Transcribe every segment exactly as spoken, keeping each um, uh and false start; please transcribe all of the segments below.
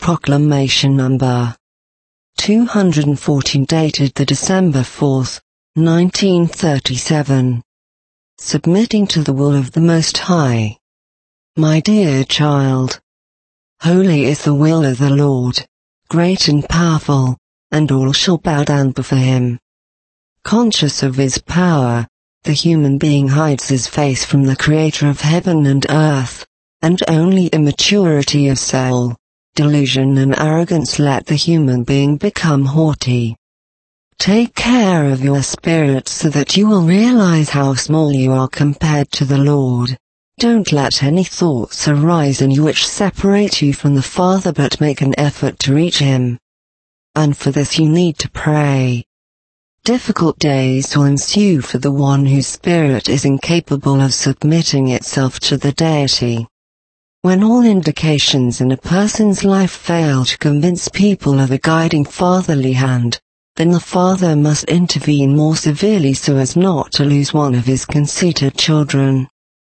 Proclamation number two hundred fourteen dated the December fourth, nineteen thirty-seven. Submitting to the will of the Most High. My dear child, holy is the will of the Lord, great and powerful, and all shall bow down before him. Conscious of his power, the human being hides his face from the Creator of heaven and earth, and only immaturity of soul, delusion and arrogance let the human being become haughty. Take care of your spirit so that you will realize how small you are compared to the Lord. Don't let any thoughts arise in you which separate you from the Father, but make an effort to reach him. And for this you need to pray. Difficult days will ensue for the one whose spirit is incapable of submitting itself to the Deity. When all indications in a person's life fail to convince people of a guiding fatherly hand, then the Father must intervene more severely so as not to lose one of his conceited children.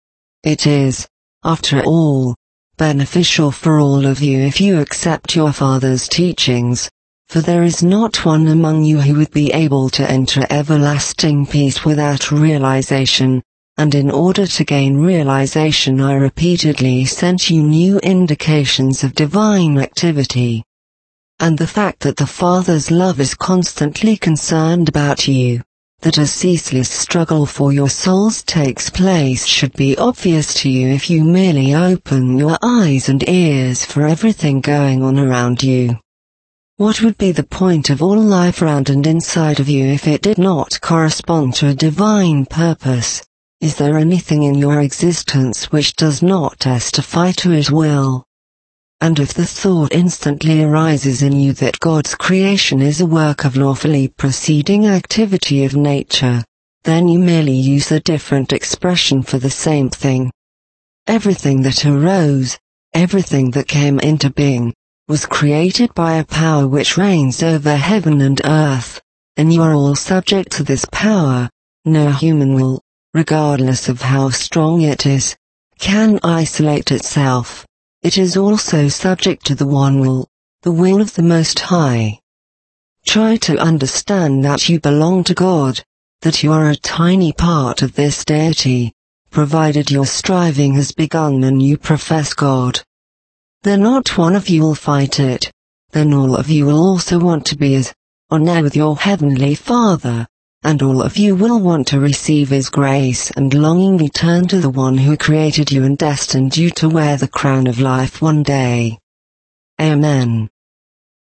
It is, after all, beneficial for all of you if you accept your Father's teachings, for there is not one among you who would be able to enter everlasting peace without realization, and in order to gain realization I repeatedly sent you new indications of divine activity. And the fact that the Father's love is constantly concerned about you, that a ceaseless struggle for your souls takes place should be obvious to you if you merely open your eyes and ears for everything going on around you. What would be the point of all life around and inside of you if it did not correspond to a divine purpose? Is there anything in your existence which does not testify to his will? And if the thought instantly arises in you that God's creation is a work of lawfully proceeding activity of nature, then you merely use a different expression for the same thing. Everything that arose, everything that came into being, was created by a power which reigns over heaven and earth, and you are all subject to this power. No human will, regardless of how strong it is, can isolate itself. It is also subject to the one will, the will of the Most High. Try to understand that you belong to God, that you are a tiny part of this Deity, provided your striving has begun and you profess God. Then not one of you will fight it, then all of you will also want to be as, on air with your Heavenly Father, and all of you will want to receive his grace and longingly turn to the one who created you and destined you to wear the crown of life one day. Amen.